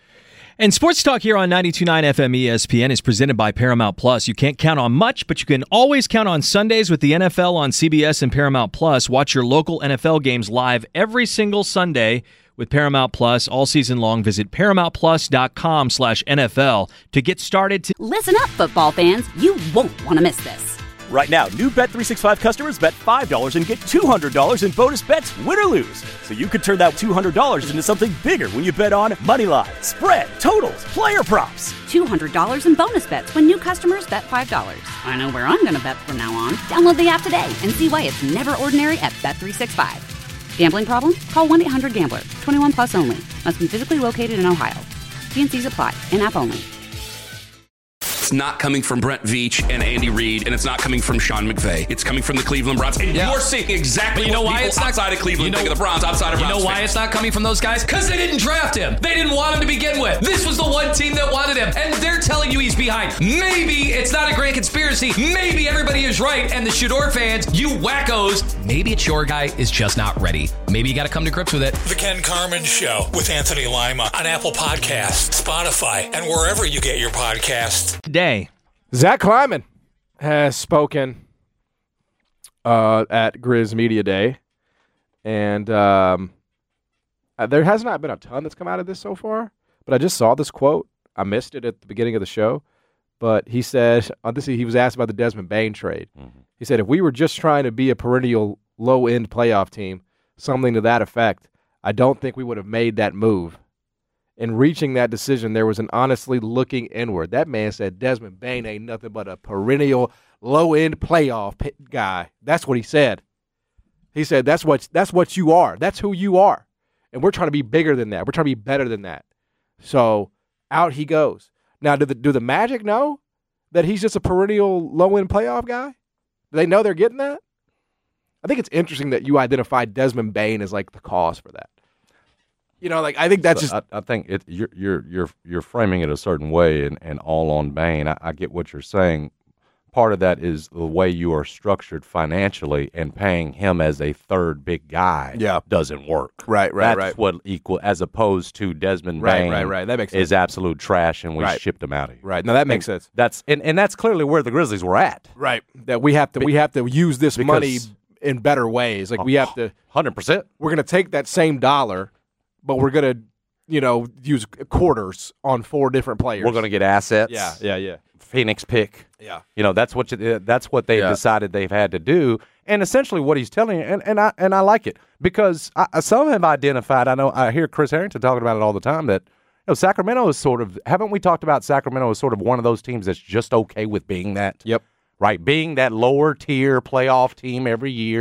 And Sports Talk here on ninety-two point nine F M E S P N is presented by Paramount Plus. You can't count on much, but you can always count on Sundays with the N F L on C B S and Paramount Plus. Watch your local N F L games live every single Sunday with Paramount Plus all season long. Visit ParamountPlus.com slash NFL to get started. To- Listen up, football fans. You won't want to miss this. Right now, new Bet three sixty-five customers bet five dollars and get two hundred dollars in bonus bets, win or lose. So you could turn that two hundred dollars into something bigger when you bet on money line, spread, totals, player props. two hundred dollars in bonus bets when new customers bet five dollars. I know where I'm going to bet from now on. Download the app today and see why it's never ordinary at Bet three sixty-five. Gambling problem? Call one eight hundred gambler. twenty-one plus only. Must be physically located in Ohio. T and C's apply. In-app only. It's not coming from Brent Veach and Andy Reid, and it's not coming from Sean McVay. It's coming from the Cleveland Browns. And Yeah. you're seeing exactly But you know what why people it's not- outside of Cleveland you know- think of the Browns, outside of You Browns know why fans. it's not coming from those guys? Because they didn't draft him. They didn't want him to begin with. This was the one team that wanted him, and they're telling you he's behind. Maybe it's not a great conspiracy. Maybe everybody is right, and the Shador fans, you wackos, maybe it's your guy is just not ready. Maybe you got to come to grips with it. The Ken Carmen Show with Anthony Lima on Apple Podcasts, Spotify, and wherever you get your podcasts. Today. Zach Kleiman has spoken uh, at Grizz Media Day, and um, uh, there has not been a ton that's come out of this so far, but I just saw this quote. I missed it at the beginning of the show, but he said, on this, he was asked about the Desmond Bain trade. Mm-hmm. He said, if we were just trying to be a perennial low-end playoff team, something to that effect, I don't think we would have made that move. In reaching that decision, there was an honestly looking inward. That man said Desmond Bain ain't nothing but a perennial low-end playoff p- guy. That's what he said. He said that's what that's what you are. That's who you are. And we're trying to be bigger than that. We're trying to be better than that. So out he goes. Now, do the do the Magic know that he's just a perennial low-end playoff guy? Do they know they're getting that? I think it's interesting that you identified Desmond Bain as like the cause for that. You know, like I think that's So just. I, I think it. You're you're you're you're framing it a certain way, and, and all on Bain. I, I get what you're saying. Part of that is the way you are structured financially, and paying him as a third big guy. Yeah. doesn't work. Right, right, That's right. what equal as opposed to Desmond Right, Bain. right, right. That makes sense. Is absolute trash, and we Right. shipped him out of here. Right. Now that makes And sense. That's and, and that's clearly where the Grizzlies were at. Right. That we have to we have to use this Because- money in better ways. Like we have to. Hundred percent. We're gonna take that same dollar, but we're gonna, you know, use quarters on four different players. We're going to get assets. Yeah, yeah, yeah. Phoenix pick. Yeah. You know, that's what you, that's what they've Yeah. decided they've had to do. And essentially what he's telling you, and, and I and I like it, because I, some have identified, I know I hear Chris Harrington talking about it all the time, that you know Sacramento is sort of, haven't we talked about Sacramento as sort of one of those teams that's just okay with being that? Yep. Right, being that lower tier playoff team every year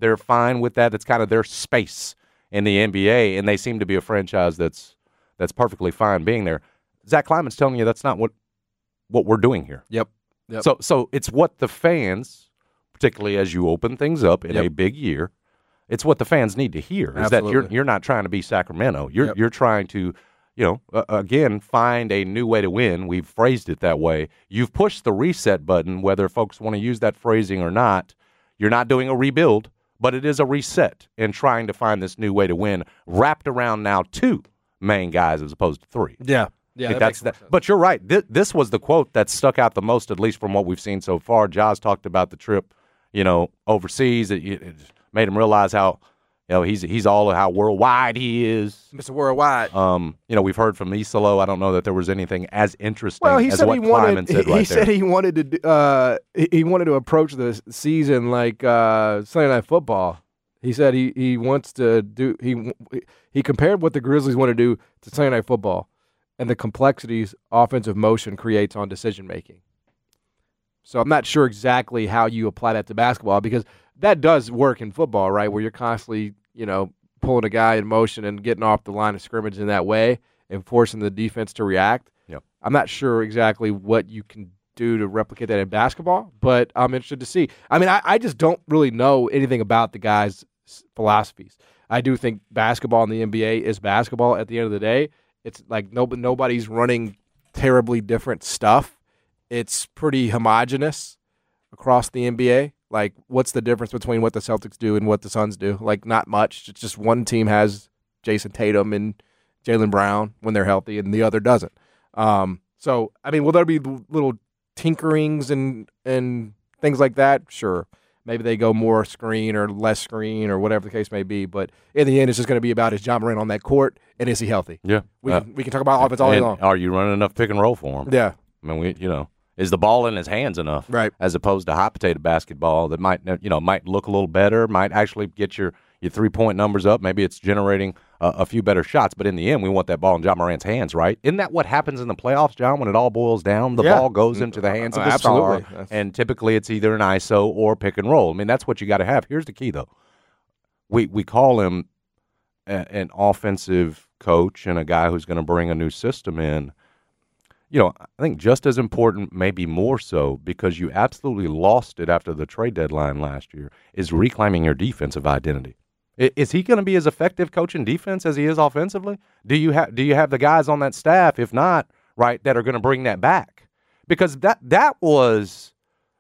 they're fine with that. It's kind of their space in the N B A, and they seem to be a franchise that's that's perfectly fine being there. Zach Kleiman's telling you that's not what what we're doing here. Yep. yep. So so it's what the fans, particularly as you open things up in yep. a big year, it's what the fans need to hear. Is Absolutely. that you're you're not trying to be Sacramento. You're yep. you're trying to, you know, uh, again, find a new way to win. We've phrased it that way. You've pushed the reset button, whether folks want to use that phrasing or not. You're not doing a rebuild, but it is a reset in trying to find this new way to win, wrapped around now two main guys as opposed to three. Yeah. Yeah, that that's that. But you're right. This, this was the quote that stuck out the most, at least from what we've seen so far. Jaws talked about the trip, you know, overseas. It, it made him realize how, you know, he's he's all how worldwide he is. Mister Worldwide. Um, you know, we've heard from Isolo. I don't know that there was anything as interesting well, he as said what he wanted, Kleiman said he, right he there. said he wanted to uh, he wanted to approach the season like uh, Sunday Night Football. He said he, he wants to do he he compared what the Grizzlies want to do to Sunday Night Football and the complexities offensive motion creates on decision making. So I'm not sure exactly how you apply that to basketball, because that does work in football, right? Where you're constantly, you know, pulling a guy in motion and getting off the line of scrimmage in that way and forcing the defense to react. Yep. I'm not sure exactly what you can do to replicate that in basketball, but I'm interested to see. I mean, I, I just don't really know anything about the guys' philosophies. I do think basketball in the N B A is basketball at the end of the day. It's like nobody, nobody's running terribly different stuff. It's pretty homogenous across the N B A. Like, what's the difference between what the Celtics do and what the Suns do? Like, not much. It's just one team has Jason Tatum and Jaylen Brown when they're healthy, and the other doesn't. Um, so, I mean, will there be little tinkerings and and things like that? Sure. Maybe they go more screen or less screen or whatever the case may be. But in the end, it's just going to be about, is Ja Morant on that court, and is he healthy? Yeah. We, uh, can, we can talk about offense all day long. Are you running enough pick and roll for him? Yeah. I mean, we, you know, is the ball in his hands enough? Right. As opposed to hot potato basketball that might, you know, might look a little better, might actually get your, your three-point numbers up. Maybe it's generating a, a few better shots. But in the end, we want that ball in Ja Morant's hands, right? Isn't that what happens in the playoffs, John, when it all boils down? The yeah. ball goes into the hands uh, of the absolutely. star, and typically it's either an I S O or pick and roll. I mean, that's what you got to have. Here's the key, though. We, we call him a, an offensive coach and a guy who's going to bring a new system in. You know, I think just as important, maybe more so, because you absolutely lost it after the trade deadline last year, is reclaiming your defensive identity. Is he going to be as effective coaching defense as he is offensively? Do you have do you have the guys on that staff, if not, right, that are going to bring that back? Because that that was,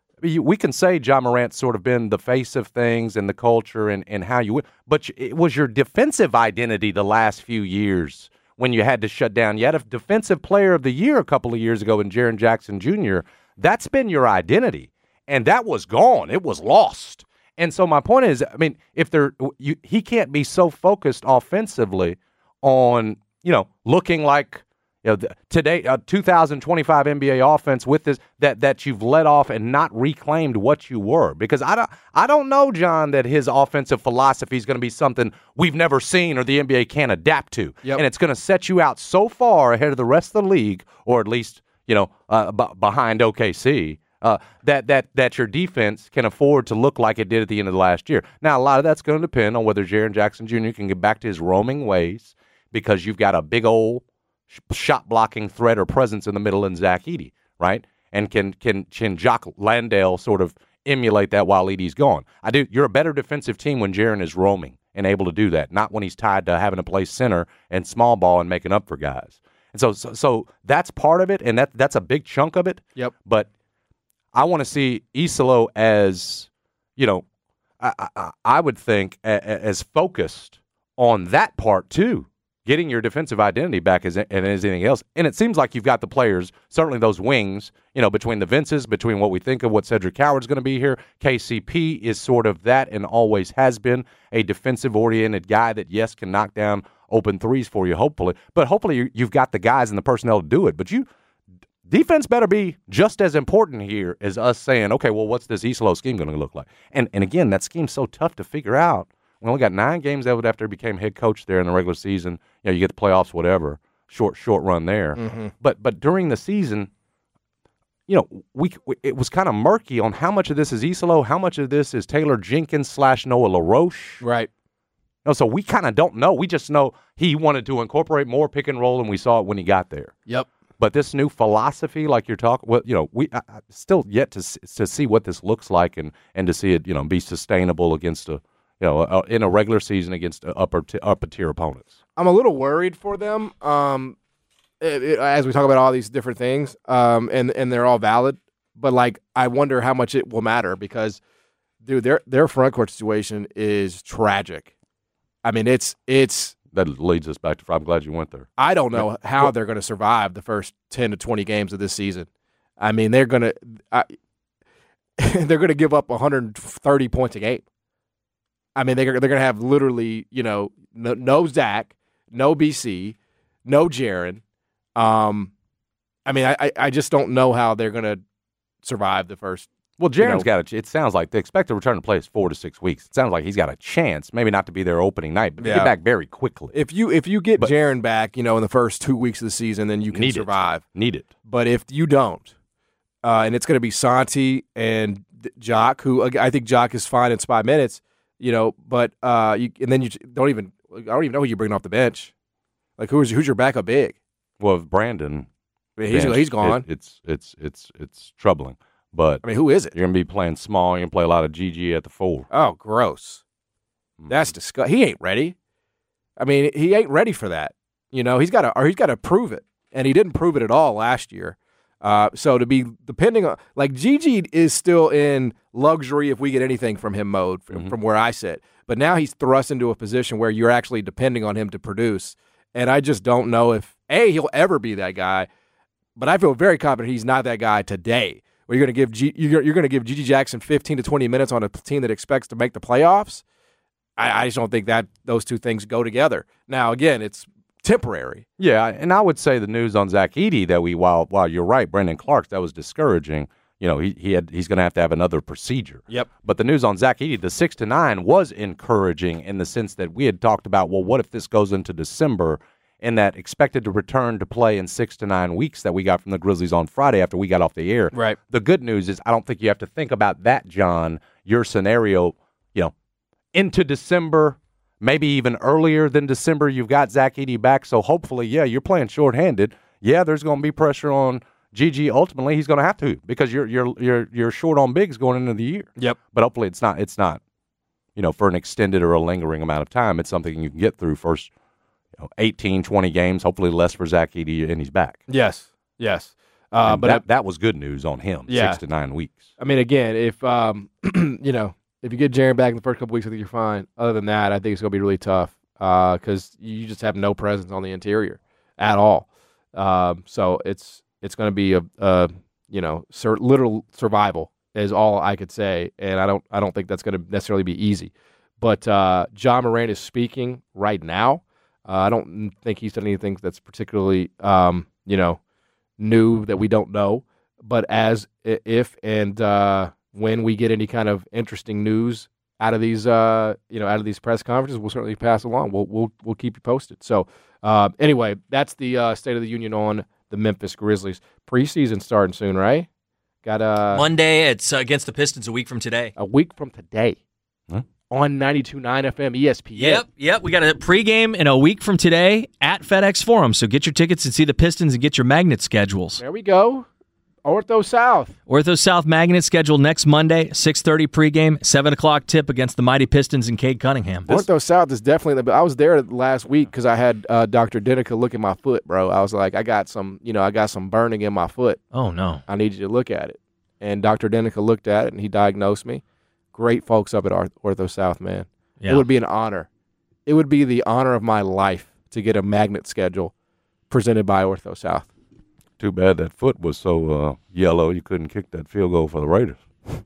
we can say Ja Morant's sort of been the face of things and the culture and, and how you win, but it was your defensive identity the last few years when you had to shut down. You had a defensive player of the year a couple of years ago in Jaren Jackson Junior That's been your identity, and that was gone. It was lost. And so my point is, I mean, if they're, you, he can't be so focused offensively on, you know, looking like, you know, the, today, a two thousand twenty-five N B A offense with this, that that you've let off and not reclaimed what you were. Because I don't, I don't know, John, that his offensive philosophy is going to be something we've never seen or the N B A can adapt to. Yep. And it's going to set you out so far ahead of the rest of the league, or at least, you know, uh, b- behind O K C. Uh, that that that your defense can afford to look like it did at the end of the last year. Now, a lot of that's going to depend on whether Jaren Jackson Junior can get back to his roaming ways, because you've got a big old sh- shot-blocking threat or presence in the middle in Zach Edey, right? And can can can Jock Landale sort of emulate that while Edey's gone? I do. You're a better defensive team when Jaren is roaming and able to do that, not when he's tied to having to play center and small ball and making up for guys. And so so, so that's part of it, and that that's a big chunk of it. Yep. But I want to see Isolo as, you know, I, I, I would think a, a, as focused on that part too, getting your defensive identity back as, and as anything else. And it seems like you've got the players, certainly those wings, you know, between the Vinces, between what we think of what Cedric Howard's going to be here. K C P is sort of that and always has been a defensive-oriented guy that, yes, can knock down open threes for you, hopefully. But hopefully you, you've got the guys and the personnel to do it. But you... defense better be just as important here as us saying, okay, well, what's this Isolo scheme going to look like? And and again, that scheme's so tough to figure out. We only got nine games of it after he became head coach there in the regular season. You know, you get the playoffs, whatever, short short run there. Mm-hmm. But but during the season, you know, we, we it was kind of murky on how much of this is Isolo, how much of this is Taylor Jenkins slash Noah LaRoche. Right. You know, so we kind of don't know. We just know he wanted to incorporate more pick and roll, and we saw it when he got there. Yep. But this new philosophy, like you're talking, well, you know, we I, I still yet to to see what this looks like, and, and to see it, you know, be sustainable against a, you know, a, in a regular season against upper t- upper tier opponents. I'm a little worried for them. Um, it, it, as we talk about all these different things, um, and and they're all valid, but like I wonder how much it will matter because, dude, their their front court situation is tragic. I mean, it's it's. That leads us back to. I'm glad you went there. I don't know how they're going to survive the first ten to twenty games of this season. I mean, they're going to they're going to give up one hundred thirty points a game. I mean, they're they're going to have literally, you know, no, no Zach, no B C, no Jaren. Um, I mean, I I just don't know how they're going to survive the first. Well, Jaren's you know, got a. It sounds like they expect the return to play is four to six weeks. It sounds like he's got a chance, maybe not to be there opening night, but yeah. to get back very quickly. If you if you get but, Jaren back, you know, in the first two weeks of the season, then you can need survive. It. Need it. But if you don't, uh, and it's going to be Santi and Jock, who I think Jock is fine in five minutes, you know, but uh, you and then you don't even. I don't even know who you bring off the bench. Like who's who's your backup big? Well, Brandon, I mean, he's bench, he's gone. It, it's it's it's it's troubling. But I mean, who is it? You're gonna be playing small. You're gonna play a lot of G G at the four. Oh, gross! Mm. That's disgusting. He ain't ready. I mean, he ain't ready for that. You know, he's got to, or he's got to prove it, and he didn't prove it at all last year. Uh, so to be depending on, like G G is still in luxury if we get anything from him mode from, mm-hmm. from where I sit. But now he's thrust into a position where you're actually depending on him to produce, and I just don't know if A, he'll ever be that guy. But I feel very confident he's not that guy today. Where you're going to give G, you're, you're going to give G G Jackson fifteen to twenty minutes on a team that expects to make the playoffs. I, I just don't think that those two things go together. Now, again, it's temporary. Yeah, and I would say the news on Zach Edey that we, while while you're right, Brandon Clark, that was discouraging. You know, he he had he's going to have to have another procedure. Yep. But the news on Zach Edey, the six to nine, was encouraging in the sense that we had talked about. Well, what if this goes into December? And that expected to return to play in six to nine weeks that we got from the Grizzlies on Friday after we got off the air. Right. The good news is I don't think you have to think about that, John, your scenario, you know, into December, maybe even earlier than December, you've got Zach Edey back. So hopefully, yeah, you're playing shorthanded. Yeah, there's going to be pressure on G G. Ultimately, he's going to have to because you're you're you're you're short on bigs going into the year. Yep. But hopefully it's not it's not, you know, for an extended or a lingering amount of time. It's something you can get through first. eighteen, twenty games, hopefully less for Zach Edey, and he's back. Yes, yes. Uh, but that, I, that was good news on him, yeah. six to nine weeks. I mean, again, if, um, you know, if you get Jaren back in the first couple weeks, I think you're fine. Other than that, I think it's going to be really tough because uh, you just have no presence on the interior at all. Um, so it's it's going to be a, a, you know, sur- literal survival is all I could say, and I don't I don't think that's going to necessarily be easy. But uh, John Moran is speaking right now. Uh, I don't think he's done anything that's particularly, um, you know, new that we don't know. But as if and uh, when we get any kind of interesting news out of these, uh, you know, out of these press conferences, we'll certainly pass along. We'll we'll we'll keep you posted. So uh, anyway, that's the uh, State of the Union on the Memphis Grizzlies. Preseason starting soon, right? Got uh, Monday. It's uh, against the Pistons. A week from today. A week from today. Huh? On ninety-two point nine F M E S P N. Yep, yep. We got a pregame in a week from today at FedEx Forum. So get your tickets and see the Pistons and get your magnet schedules. There we go. Ortho South. Ortho South magnet scheduled next Monday, six thirty pregame, seven o'clock tip against the Mighty Pistons and Cade Cunningham. Ortho South is definitely – I was there last week because I had uh, Doctor Denica look at my foot, bro. I was like, I got some – you know, I got some burning in my foot. Oh, no. I need you to look at it. And Doctor Denica looked at it, and he diagnosed me. Great folks up at Ortho South, man. Yeah. It would be an honor. It would be the honor of my life to get a magnet schedule presented by Ortho South. Too bad that foot was so uh, yellow you couldn't kick that field goal for the Raiders.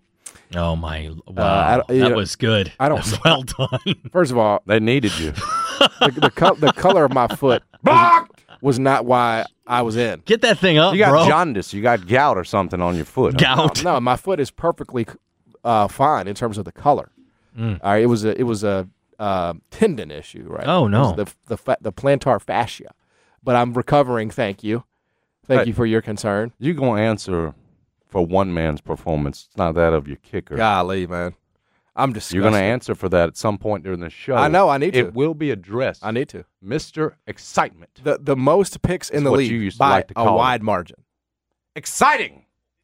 Oh, my. Wow. Uh, that know, was good. I don't. Well done. First of all. They needed you. the, the, co- the color of my foot was, was not why I was in. Get that thing up, You got bro. jaundice. You got gout or something on your foot. Gout. No, no, my foot is perfectly uh, fine in terms of the color. Mm. All right, it was a it was a uh, tendon issue, right? Oh no, the the fa- the plantar fascia. But I'm recovering. Thank you, thank hey, you for your concern. You gonna answer for one man's performance. It's not that of your kicker. Golly, man. I'm disgusted. You're going to answer for that at some point during the show. I know. I need to. It will be addressed. I need to. Mister Excitement. The the most picks in That's the what league you used to by like to a call wide it. margin. Exciting.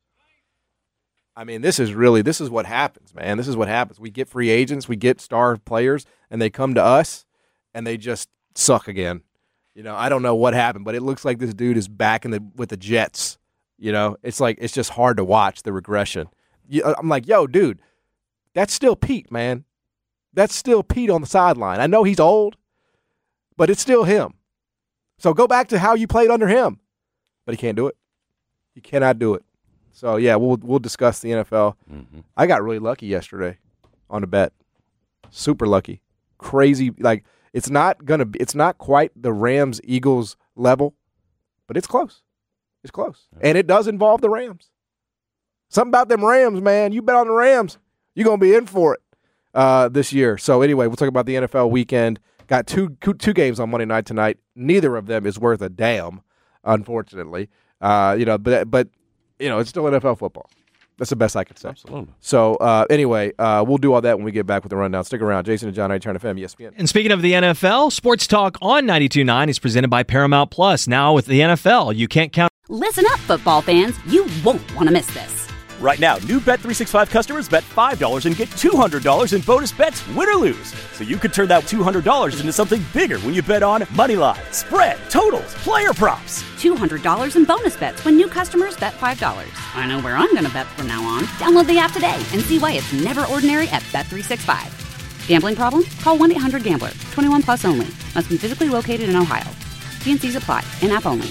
I mean, this is really, this is what happens, man. This is what happens. We get free agents, we get star players, and they come to us, and they just suck again. You know, I don't know what happened, but it looks like this dude is back in the with the Jets. You know, it's like, it's just hard to watch the regression. You, I'm like, yo, dude, that's still Pete, man. That's still Pete on the sideline. I know he's old, but it's still him. So go back to how you played under him. But he can't do it. He cannot do it. So, yeah, we'll we'll discuss the N F L. Mm-hmm. I got really lucky yesterday on a bet. Super lucky. Crazy. Like, it's not gonna be, it's not quite the Rams-Eagles level, but it's close. It's close. Yeah. And it does involve the Rams. Something about them Rams, man. You bet on the Rams, you're going to be in for it uh, this year. So, anyway, we'll talk about the N F L weekend. Got two, two games on Monday night tonight. Neither of them is worth a damn, unfortunately. Uh, you know, but but you know, it's still N F L football. That's the best I could say. Absolutely. So uh, anyway, uh, we'll do all that when we get back with the rundown. Stick around. Jason and John, I Turn F M, E S P N. And speaking of the N F L, Sports Talk on ninety-two point nine is presented by Paramount Plus. Now with the N F L, you can't count. Listen up, football fans. You won't want to miss this. Right now, new Bet three sixty-five customers bet five dollars and get two hundred dollars in bonus bets, win or lose. So you could turn that two hundred dollars into something bigger when you bet on money line, spread, totals, player props. two hundred dollars in bonus bets when new customers bet five dollars. I know where I'm going to bet from now on. Download the app today and see why it's never ordinary at Bet three sixty-five. Gambling problem? Call one eight hundred gambler. twenty-one plus only. Must be physically located in Ohio. T N Cs apply. In-app only.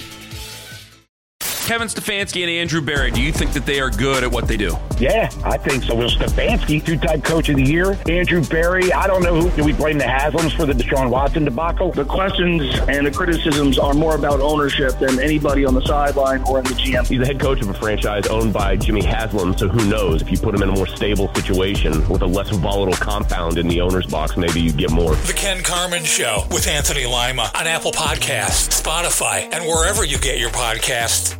Kevin Stefanski and Andrew Berry, do you think that they are good at what they do? Yeah, I think so. Will Stefanski, two-time coach of the year. Andrew Berry, I don't know who. Do we blame the Haslams for the Deshaun Watson debacle? The questions and the criticisms are more about ownership than anybody on the sideline or in the G M. He's the head coach of a franchise owned by Jimmy Haslam, so who knows? If you put him in a more stable situation with a less volatile compound in the owner's box, maybe you get more. The Ken Carman Show with Anthony Lima on Apple Podcasts, Spotify, and wherever you get your podcasts.